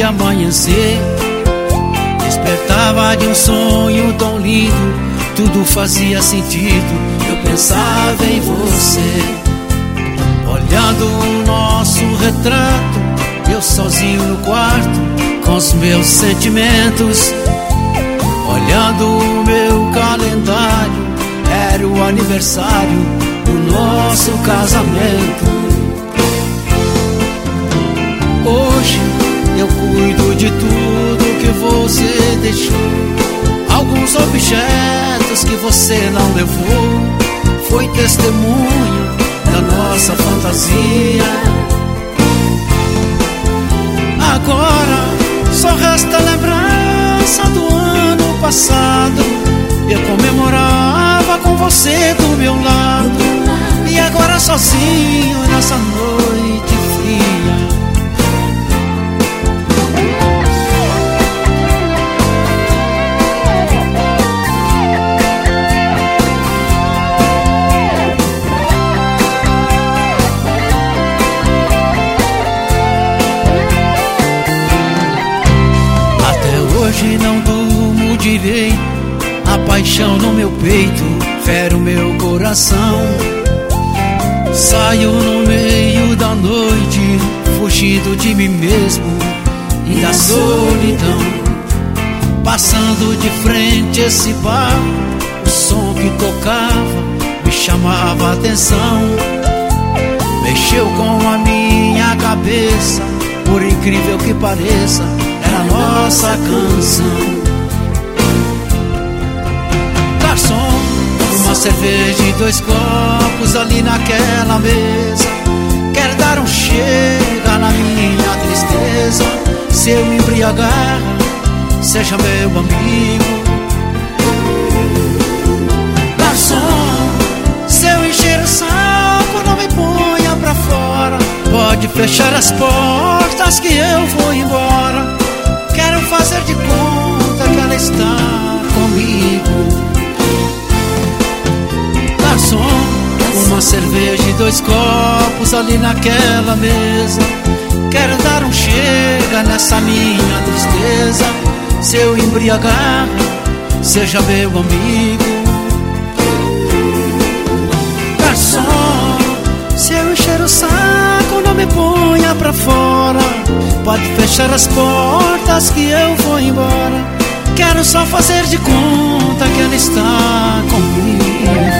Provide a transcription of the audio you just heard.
de amanhecer. Despertava de um sonho tão lindo, tudo fazia sentido, eu pensava em você. Olhando o nosso retrato, eu sozinho no quarto, com os meus sentimentos. Olhando o meu calendário, era o aniversário do nosso casamento. Hoje eu cuido de tudo que você deixou. Alguns objetos que você não levou, foi testemunho da nossa fantasia. Agora só resta a lembrança do ano passado. Eu comemorava com você do meu lado, e agora sozinho nessa noite fria. Hoje não durmo direito, a paixão no meu peito fere o meu coração. Saio no meio da noite, fugindo de mim mesmo e da solidão. Passando de frente esse bar, o som que tocava me chamava a atenção. Mexeu com a minha cabeça, por incrível que pareça, era a nossa canção. Garçom, uma cerveja e 2 copos ali naquela mesa. Quer dar um chega na minha tristeza. Se eu me embriagar, seja meu amigo. Garçom, se eu encher o saco, não me ponha pra fora. Pode fechar as portas que eu vou embora. Quero fazer de conta que ela está comigo. Garçom, uma cerveja e 2 copos ali naquela mesa. Quero dar um chega nessa minha tristeza. Se eu embriagar, seja meu amigo. Garçom, se eu encher o saco, não me ponha pra fora. Pode fechar as portas que eu vou embora. Quero só fazer de conta que ela está comigo.